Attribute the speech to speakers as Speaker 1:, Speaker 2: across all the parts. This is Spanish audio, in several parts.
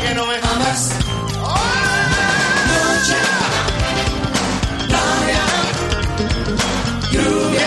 Speaker 1: que no me amas? Noche, playa, lluvia,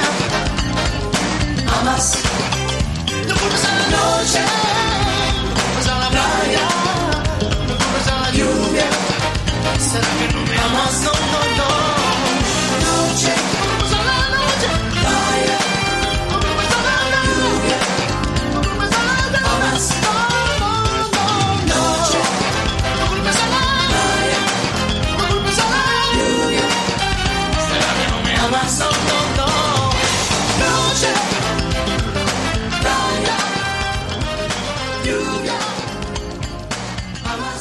Speaker 1: amas. No culpes a la noche, no culpes a la playa, no culpes a la lluvia. ¿Será que no me amas? No, no, no. Noche, no culpes a la noche, playa, no culpes a la lluvia, no culpes a la amas. No, no, no. Noche, no culpes a la playa, no culpes a la lluvia. ¿Será que no me amas? No, no, no. Noche, playa, lluvia, amas.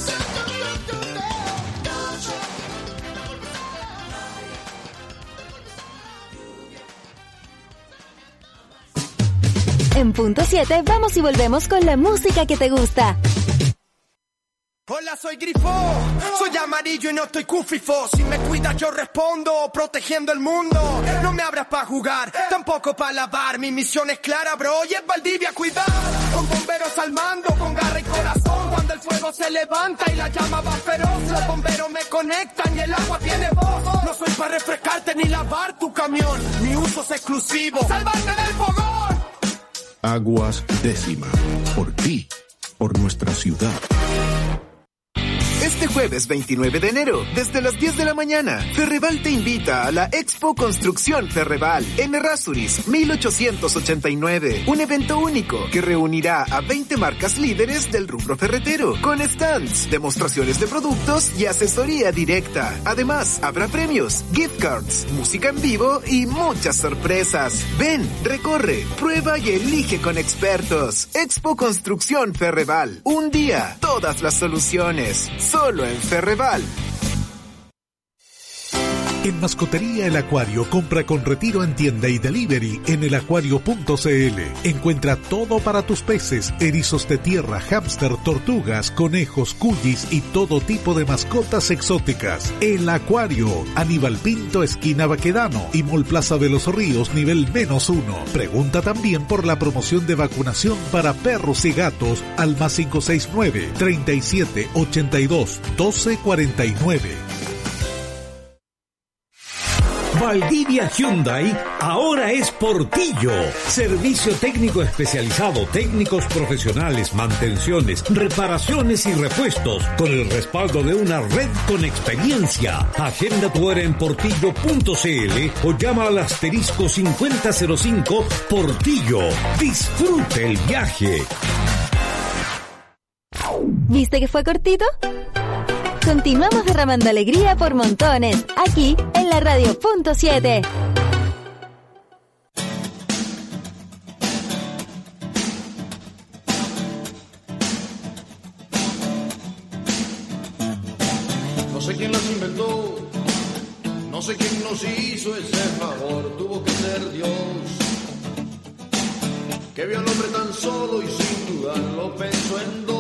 Speaker 2: En punto 7 vamos y volvemos con la música que te gusta.
Speaker 3: Hola, soy Grifo, soy amarillo y no estoy cufifo. Si me cuidas yo respondo, protegiendo el mundo. No me abras pa' jugar, tampoco pa' lavar. Mi misión es clara, bro, y es Valdivia cuidar. Con bomberos al mando, con garra y corazón. Cuando el fuego se levanta y la llama va feroz, los bomberos me conectan y el agua tiene voz. No soy pa' refrescarte ni lavar tu camión, mi uso es exclusivo, salvarte del fogón.
Speaker 4: Aguas Décima, por ti, por nuestra ciudad.
Speaker 5: Este jueves 29 de enero, desde las 10 de la mañana, Ferreval te invita a la Expo Construcción Ferreval en Errázuriz 1889. Un evento único que reunirá a 20 marcas líderes del rubro ferretero, con stands, demostraciones de productos y asesoría directa. Además, habrá premios, gift cards, música en vivo y muchas sorpresas. Ven, recorre, prueba y elige con expertos. Expo Construcción Ferreval. Un día, todas las soluciones. Solo en Ferreval.
Speaker 6: En Mascotería El Acuario, compra con retiro en tienda y delivery en elacuario.cl. Encuentra todo para tus peces, erizos de tierra, hámster, tortugas, conejos, cuyis y todo tipo de mascotas exóticas. El Acuario, Aníbal Pinto, esquina Baquedano y Mall Plaza de los Ríos, nivel -1. Pregunta también por la promoción de vacunación para perros y gatos al +569 37 82 12 49.
Speaker 7: Valdivia Hyundai ahora es Portillo. Servicio técnico especializado, técnicos profesionales, mantenciones, reparaciones y repuestos, con el respaldo de una red con experiencia. Agenda tu hora en portillo.cl o llama al asterisco 5005 Portillo. Disfrute el viaje.
Speaker 2: ¿Viste que fue cortito? Continuamos derramando alegría por montones, aquí en la radio punto 7.
Speaker 8: No sé quién las inventó, no sé quién nos hizo ese favor, tuvo que ser Dios, que vio al hombre tan solo y sin dudarlo pensó en dos.